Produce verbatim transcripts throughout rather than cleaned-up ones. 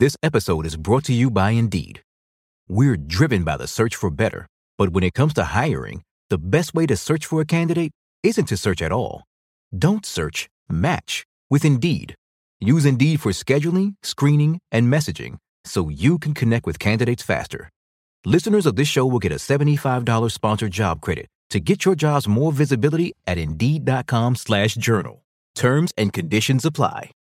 This episode is brought to you by Indeed. We're driven by the search for better, but when it comes to hiring, the best way to search for a candidate isn't to search at all. Don't search, match with Indeed. Use Indeed for scheduling, screening, and messaging so you can connect with candidates faster. Listeners of this show will get a seventy-five dollars sponsored job credit to get your jobs more visibility at Indeed.com slash journal. Terms and conditions apply.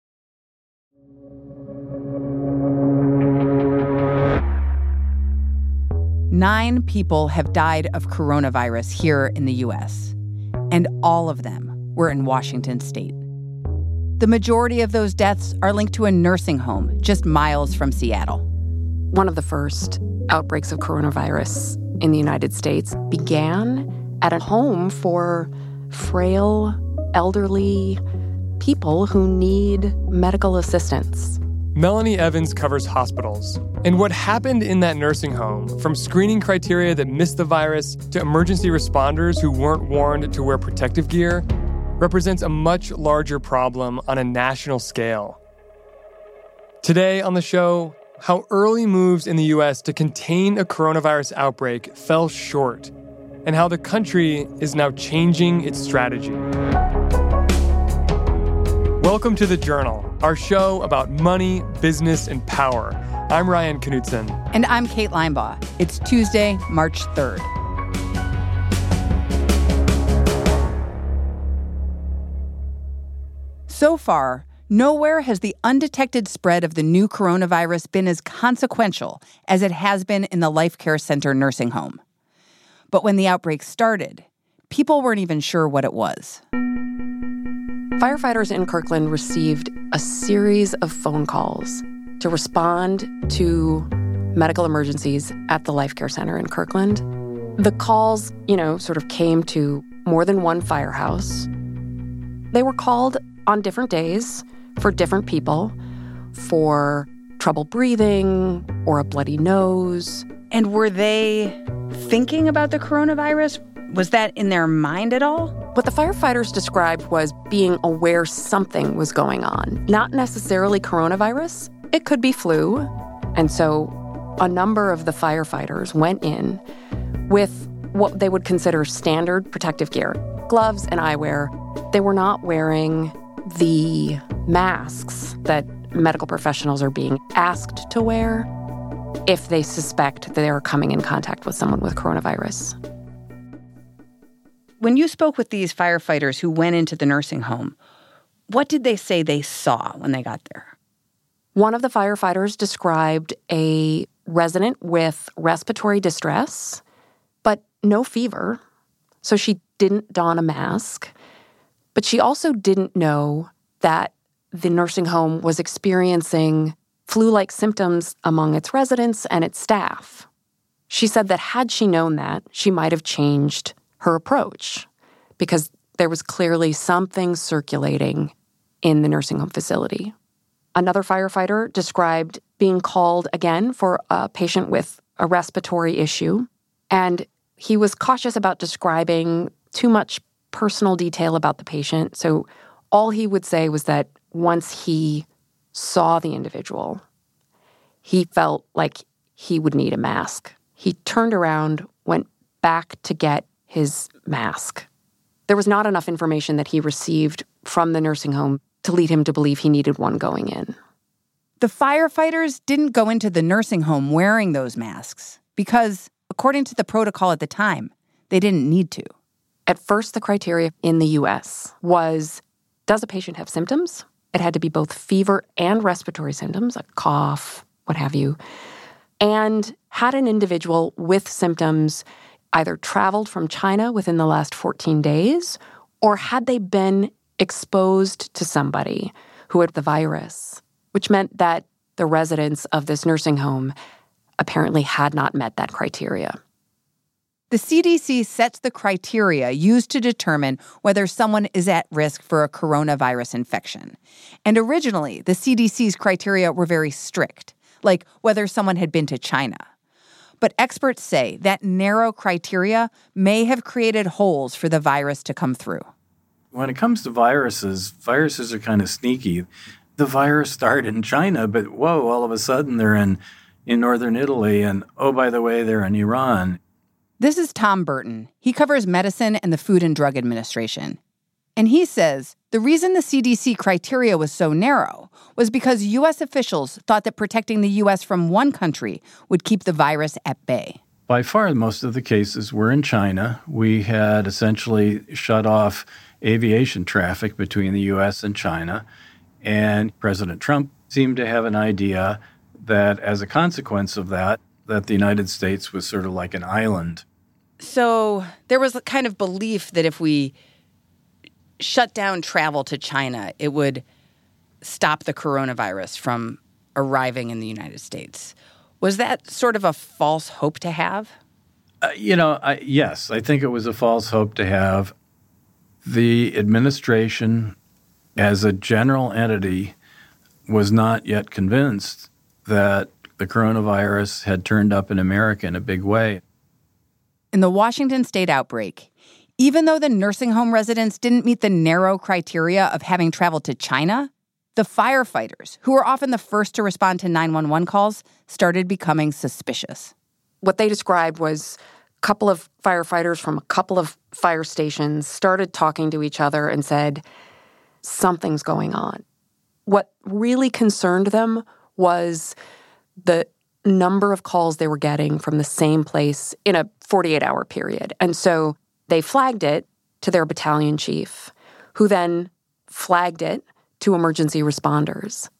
Nine people have died of coronavirus here in the U S, and all of them were in Washington state. The majority of those deaths are linked to a nursing home just miles from Seattle. One of the first outbreaks of coronavirus in the United States began at a home for frail, elderly people who need medical assistance. Melanie Evans covers hospitals. And what happened in that nursing home, from screening criteria that missed the virus to emergency responders who weren't warned to wear protective gear, represents a much larger problem on a national scale. Today on the show, how early moves in the U S to contain a coronavirus outbreak fell short, and how the country is now changing its strategy. Welcome to The Journal, our show about money, business, and power. I'm Ryan Knutson. And I'm Kate Linebaugh. It's Tuesday, March third. So far, nowhere has the undetected spread of the new coronavirus been as consequential as it has been in the Life Care Center nursing home. But when the outbreak started, people weren't even sure what it was. Firefighters in Kirkland received a series of phone calls to respond to medical emergencies at the Life Care Center in Kirkland. The calls, you know, sort of came to more than one firehouse. They were called on different days for different people for trouble breathing or a bloody nose. And were they thinking about the coronavirus? Was that in their mind at all? What the firefighters described was being aware something was going on. Not necessarily coronavirus. It could be flu. And so a number of the firefighters went in with what they would consider standard protective gear, gloves and eyewear. They were not wearing the masks that medical professionals are being asked to wear if they suspect that they are coming in contact with someone with coronavirus. When you spoke with these firefighters who went into the nursing home, what did they say they saw when they got there? One of the firefighters described a resident with respiratory distress, but no fever. So she didn't don a mask. But she also didn't know that the nursing home was experiencing flu-like symptoms among its residents and its staff. She said that had she known that, she might have changed her approach because there was clearly something circulating in the nursing home facility. Another firefighter described being called again for a patient with a respiratory issue, and he was cautious about describing too much personal detail about the patient. So all he would say was that once he saw the individual, he felt like he would need a mask. He turned around, went back to get his mask. There was not enough information that he received from the nursing home to lead him to believe he needed one going in. The firefighters didn't go into the nursing home wearing those masks because, according to the protocol at the time, they didn't need to. At first, the criteria in the U S was, does a patient have symptoms? It had to be both fever and respiratory symptoms, like cough, what have you. And had an individual with symptoms either traveled from China within the last fourteen days, or had they been exposed to somebody who had the virus, which meant that the residents of this nursing home apparently had not met that criteria. The C D C sets the criteria used to determine whether someone is at risk for a coronavirus infection. And originally, the C D C's criteria were very strict, like whether someone had been to China. But experts say that narrow criteria may have created holes for the virus to come through. When it comes to viruses, viruses are kind of sneaky. the virus started in China, but whoa, all of a sudden they're in, in northern Italy, and oh, by the way, they're in Iran. This is Tom Burton. He covers medicine and the Food and Drug Administration. And he says the reason the C D C criteria was so narrow was because U S officials thought that protecting the U S from one country would keep the virus at bay. By far, most of the cases were in China. We had essentially shut off aviation traffic between the U S and China. And President Trump seemed to have an idea that as a consequence of that, that the United States was sort of like an island. So there was a kind of belief that if we shut down travel to China, it would stop the coronavirus from arriving in the United States. Was that sort of a false hope to have? Uh, you know, I, yes, I think it was a false hope to have. The administration, as a general entity, was not yet convinced that the coronavirus had turned up in America in a big way. In the Washington state outbreak, even though the nursing home residents didn't meet the narrow criteria of having traveled to China, the firefighters, who were often the first to respond to nine one one calls, started becoming suspicious. What they described was a couple of firefighters from a couple of fire stations started talking to each other and said, something's going on. What really concerned them was the number of calls they were getting from the same place in a forty-eight hour period. And so they flagged it to their battalion chief, who then flagged it to emergency responders.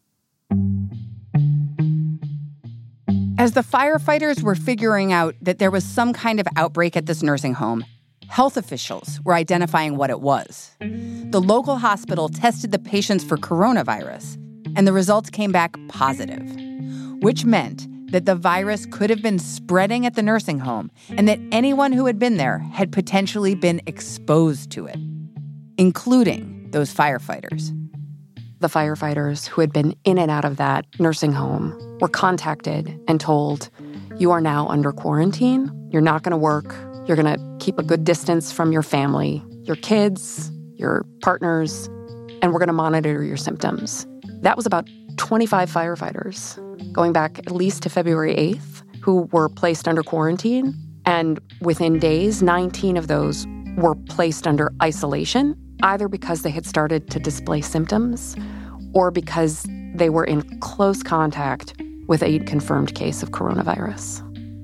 As the firefighters were figuring out that there was some kind of outbreak at this nursing home, health officials were identifying what it was. The local hospital tested the patients for coronavirus, and the results came back positive, which meant that the virus could have been spreading at the nursing home and that anyone who had been there had potentially been exposed to it, including those firefighters. The firefighters who had been in and out of that nursing home were contacted and told, you are now under quarantine. You're not going to work. You're going to keep a good distance from your family, your kids, your partners, and we're going to monitor your symptoms. That was about twenty-five firefighters, going back at least to February eighth, who were placed under quarantine. And within days, nineteen of those were placed under isolation, either because they had started to display symptoms or because they were in close contact with a confirmed case of coronavirus.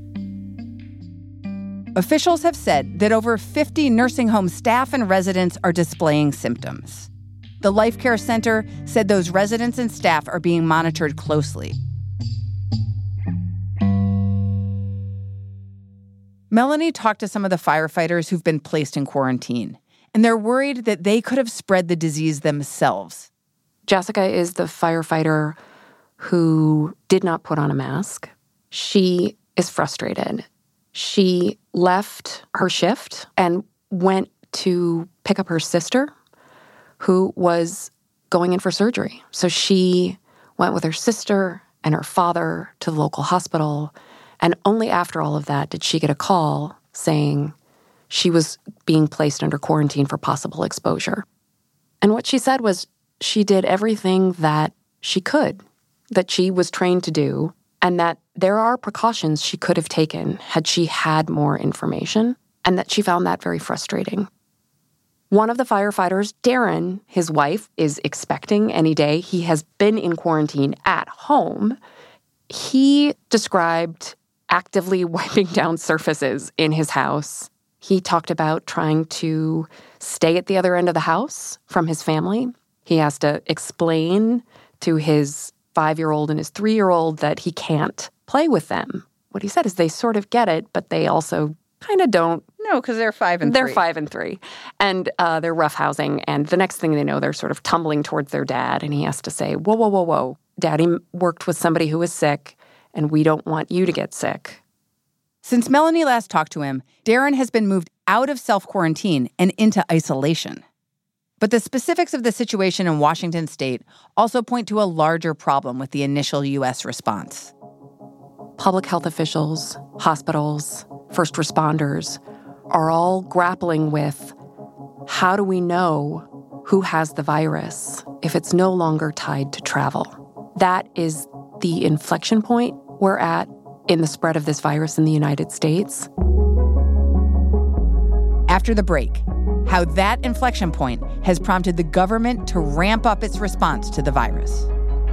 Officials have said that over fifty nursing home staff and residents are displaying symptoms. The Life Care Center said those residents and staff are being monitored closely. Melanie talked to some of the firefighters who've been placed in quarantine, and they're worried that they could have spread the disease themselves. Jessica is the firefighter who did not put on a mask. She is frustrated. She left her shift and went to pick up her sister, who was going in for surgery. So she went with her sister and her father to the local hospital, and only after all of that did she get a call saying she was being placed under quarantine for possible exposure. And what she said was she did everything that she could, that she was trained to do, and that there are precautions she could have taken had she had more information, and that she found that very frustrating. One of the firefighters, Darren, his wife, is expecting any day. He has been in quarantine at home. He described actively wiping down surfaces in his house. He talked about trying to stay at the other end of the house from his family. He has to explain to his five-year-old and his three-year-old that he can't play with them. What he said is they sort of get it, but they also kind of don't. No, because they're five and they're three. They're five and three. And uh, they're roughhousing. And the next thing they know, they're sort of tumbling towards their dad. And he has to say, whoa, whoa, whoa, whoa. Daddy worked with somebody who was sick, and we don't want you to get sick. Since Melanie last talked to him, Darren has been moved out of self-quarantine and into isolation. But the specifics of the situation in Washington state also point to a larger problem with the initial U S response. Public health officials, hospitals, first responders are all grappling with how do we know who has the virus if it's no longer tied to travel. That is the inflection point we're at in the spread of this virus in the United States. After the break, how that inflection point has prompted the government to ramp up its response to the virus.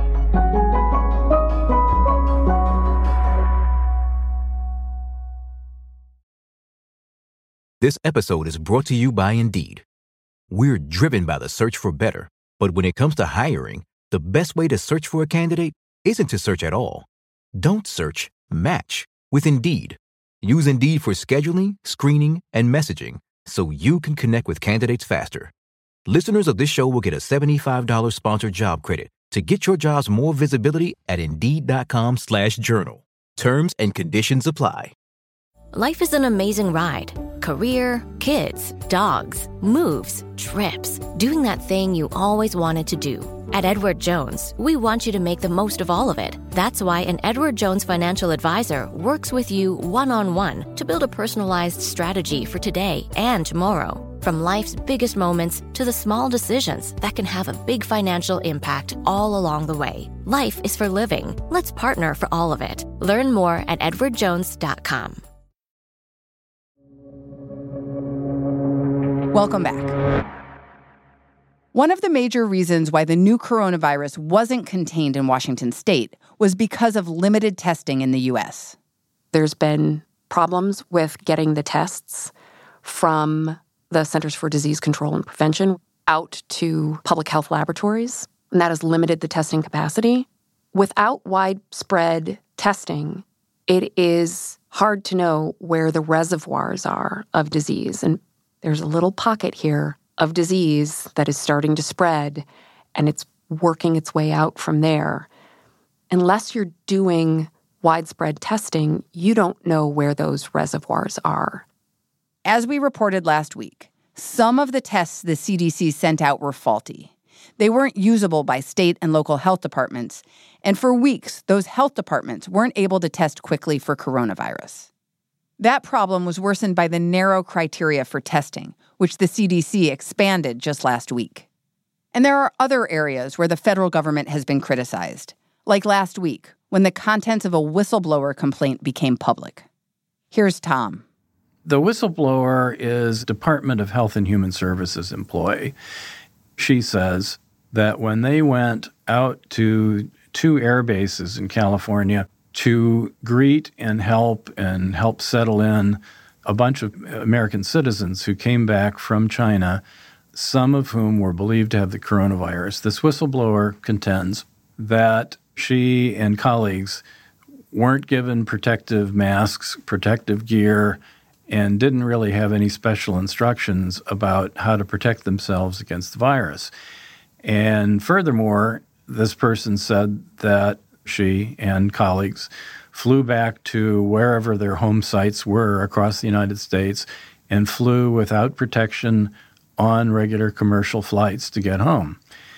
This episode is brought to you by Indeed. We're driven by the search for better, but when it comes to hiring, the best way to search for a candidate isn't to search at all. Don't search, match with Indeed. Use Indeed for scheduling, screening, and messaging so you can connect with candidates faster. Listeners of this show will get a seventy-five dollars sponsored job credit to get your jobs more visibility at Indeed.com slash journal. Terms and conditions apply. Life is an amazing ride. Career, kids, dogs, moves, trips, doing that thing you always wanted to do. At Edward Jones, we want you to make the most of all of it. That's why an Edward Jones financial advisor works with you one-on-one to build a personalized strategy for today and tomorrow. From life's biggest moments to the small decisions that can have a big financial impact all along the way. Life is for living. Let's partner for all of it. Learn more at edward jones dot com. Welcome back. One of the major reasons why the new coronavirus wasn't contained in Washington state was because of limited testing in the U S. There's been problems with getting the tests from the Centers for Disease Control and Prevention out to public health laboratories, and that has limited the testing capacity. Without widespread testing, it is hard to know where the reservoirs are of disease. And there's a little pocket here of disease that is starting to spread, and it's working its way out from there. Unless you're doing widespread testing, you don't know where those reservoirs are. As we reported last week, some of the tests the C D C sent out were faulty. They weren't usable by state and local health departments, and for weeks, those health departments weren't able to test quickly for coronavirus. That problem was worsened by the narrow criteria for testing, which the C D C expanded just last week. And there are other areas where the federal government has been criticized, like last week, when the contents of a whistleblower complaint became public. Here's Tom. The whistleblower is Department of Health and Human Services employee. She says that when they went out to two air bases in California to greet and help and help settle in a bunch of American citizens who came back from China, some of whom were believed to have the coronavirus. This whistleblower contends that she and colleagues weren't given protective masks, protective gear, and didn't really have any special instructions about how to protect themselves against the virus. And furthermore, this person said that she and colleagues flew back to wherever their home sites were across the United States and flew without protection on regular commercial flights to get home.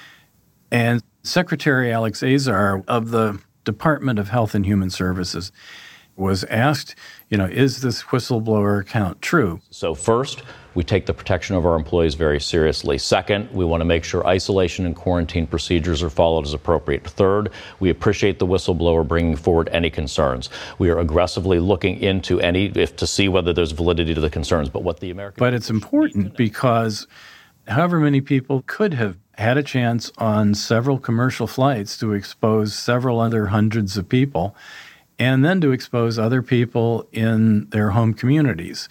And Secretary Alex Azar of the Department of Health and Human Services was asked, you know, is this whistleblower account true? So first, we take the protection of our employees very seriously. Second, we want to make sure isolation and quarantine procedures are followed as appropriate. Third, we appreciate the whistleblower bringing forward any concerns. We are aggressively looking into any, if to see whether there's validity to the concerns. But what the American... But it's important because however many people could have had a chance on several commercial flights to expose several other hundreds of people, and then to expose other people in their home communities.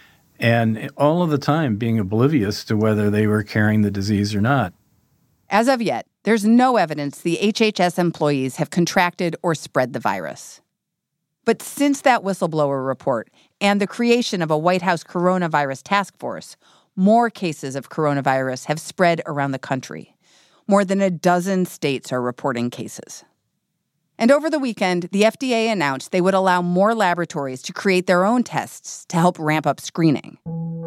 And all of the time being oblivious to whether they were carrying the disease or not. As of yet, there's no evidence the H H S employees have contracted or spread the virus. But since that whistleblower report and the creation of a White House coronavirus task force, more cases of coronavirus have spread around the country. More than a dozen states are reporting cases. And over the weekend, the F D A announced they would allow more laboratories to create their own tests to help ramp up screening.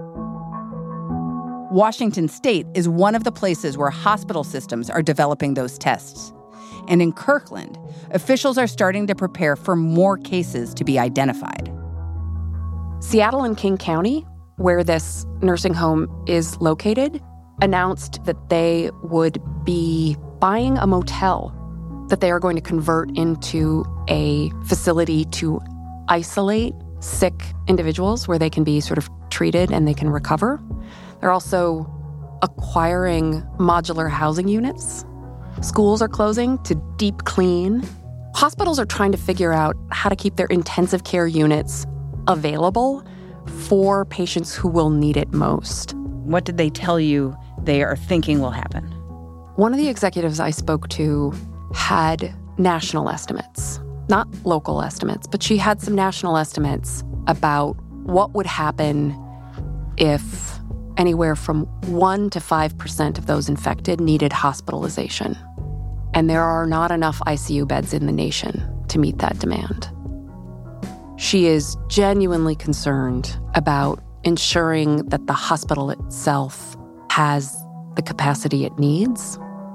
Washington state is one of the places where hospital systems are developing those tests. And in Kirkland, officials are starting to prepare for more cases to be identified. Seattle and King County, where this nursing home is located, announced that they would be buying a motel that they are going to convert into a facility to isolate sick individuals where they can be sort of treated and they can recover. They're also acquiring modular housing units. Schools are closing to deep clean. Hospitals are trying to figure out how to keep their intensive care units available for patients who will need it most. What did they tell you they are thinking will happen? One of the executives I spoke to had national estimates, not local estimates, but she had some national estimates about what would happen if anywhere from one to five percent of those infected needed hospitalization. And there are not enough I C U beds in the nation to meet that demand. She is genuinely concerned about ensuring that the hospital itself has the capacity it needs.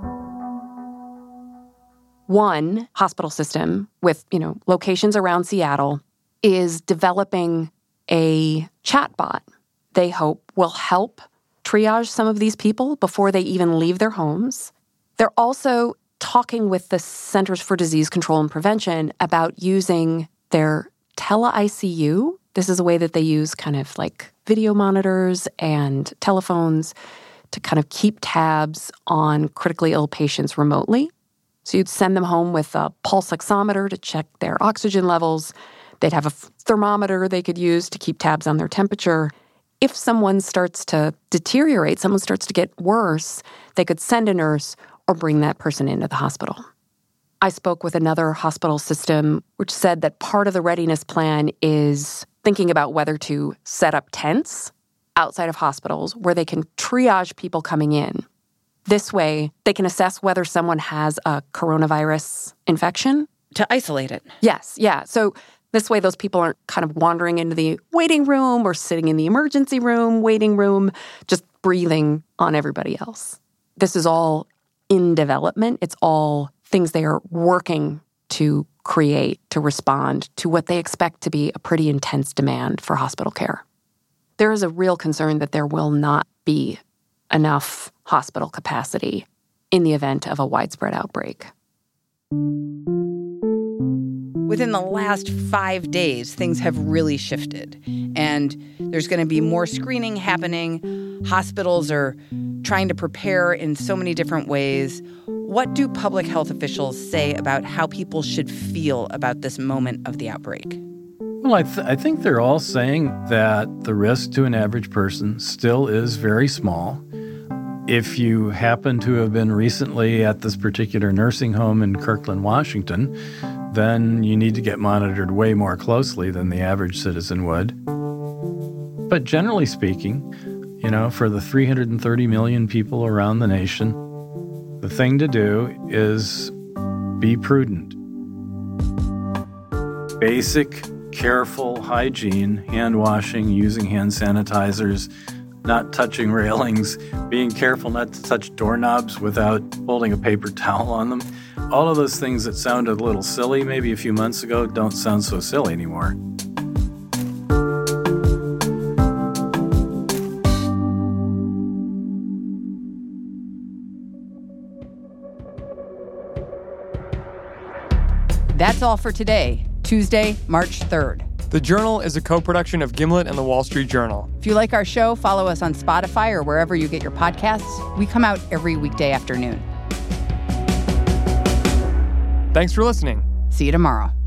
One hospital system with, you know, locations around Seattle is developing a chatbot they hope will help triage some of these people before they even leave their homes. They're also talking with the Centers for Disease Control and Prevention about using their tele-I C U. This is a way that they use kind of like video monitors and telephones to kind of keep tabs on critically ill patients remotely. So you'd send them home with a pulse oximeter to check their oxygen levels. They'd have a thermometer they could use to keep tabs on their temperature. If someone starts to deteriorate, someone starts to get worse, they could send a nurse or bring that person into the hospital. I spoke with another hospital system which said that part of the readiness plan is thinking about whether to set up tents outside of hospitals where they can triage people coming in. This way, they can assess whether someone has a coronavirus infection. To isolate it. Yes, yeah. So this way, those people aren't kind of wandering into the waiting room or sitting in the emergency room, waiting room, just breathing on everybody else. This is all in development. It's all things they are working to create to respond to what they expect to be a pretty intense demand for hospital care. There is a real concern that there will not be enough hospital capacity in the event of a widespread outbreak. Within the last five days, things have really shifted. And there's going to be more screening happening. Hospitals are trying to prepare in so many different ways. What do public health officials say about how people should feel about this moment of the outbreak? Well, I, th- I think they're all saying that the risk to an average person still is very small. If you happen to have been recently at this particular nursing home in Kirkland, Washington, then you need to get monitored way more closely than the average citizen would. But generally speaking, you know, for the three hundred thirty million people around the nation, the thing to do is be prudent. Basic, careful hygiene, hand washing, using hand sanitizers, not touching railings, being careful not to touch doorknobs without holding a paper towel on them. All of those things that sounded a little silly maybe a few months ago don't sound so silly anymore. That's all for today, Tuesday, March third. The Journal is a co-production of Gimlet and The Wall Street Journal. If you like our show, follow us on Spotify or wherever you get your podcasts. We come out every weekday afternoon. Thanks for listening. See you tomorrow.